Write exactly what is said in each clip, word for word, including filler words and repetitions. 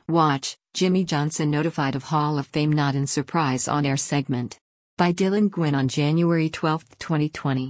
Watch, Jimmy Johnson notified of Hall of Fame nod and surprise on-air segment. By Dylan Gwynn on January twelfth, twenty twenty.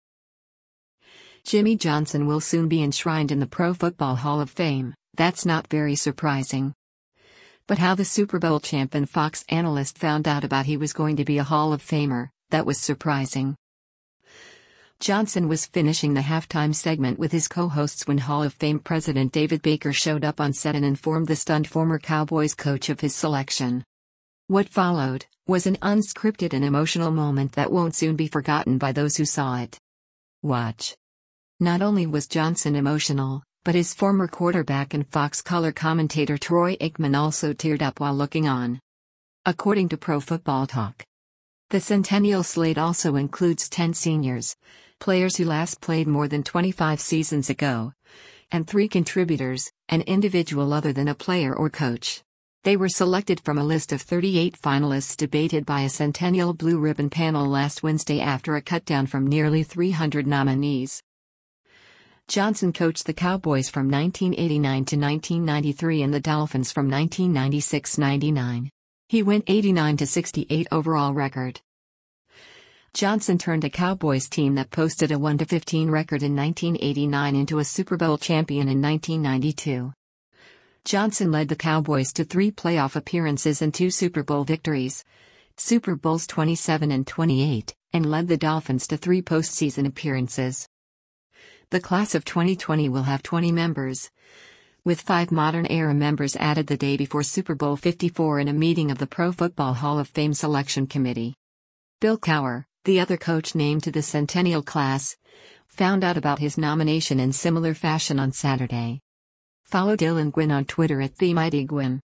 Jimmy Johnson will soon be enshrined in the Pro Football Hall of Fame. That's not very surprising. But how the Super Bowl champ and Fox analyst found out about he was going to be a Hall of Famer, that was surprising. Johnson was finishing the halftime segment with his co-hosts when Hall of Fame president David Baker showed up on set and informed the stunned former Cowboys coach of his selection. What followed was an unscripted and emotional moment that won't soon be forgotten by those who saw it. Watch. Not only was Johnson emotional, but his former quarterback and Fox color commentator Troy Aikman also teared up while looking on. According to Pro Football Talk, the Centennial slate also includes ten seniors, players who last played more than twenty-five seasons ago, and three contributors, an individual other than a player or coach. They were selected from a list of thirty-eight finalists debated by a Centennial Blue Ribbon panel last Wednesday after a cutdown from nearly three hundred nominees. Johnson coached the Cowboys from nineteen eighty-nine to nineteen ninety-three and the Dolphins from nineteen ninety-six to ninety-nine. He went eighty-nine to sixty-eight overall record. Johnson turned a Cowboys team that posted a one to fifteen record in nineteen eighty-nine into a Super Bowl champion in nineteen ninety-two. Johnson led the Cowboys to three playoff appearances and two Super Bowl victories, Super Bowls twenty-seven and twenty-eight, and led the Dolphins to three postseason appearances. The class of twenty twenty will have twenty members, with five modern-era members added the day before Super Bowl fifty-four in a meeting of the Pro Football Hall of Fame Selection Committee. Bill Cowher, the other coach named to the Centennial class, found out about his nomination in similar fashion on Saturday. Follow Dylan Gwynn on Twitter at TheMightyGwynn.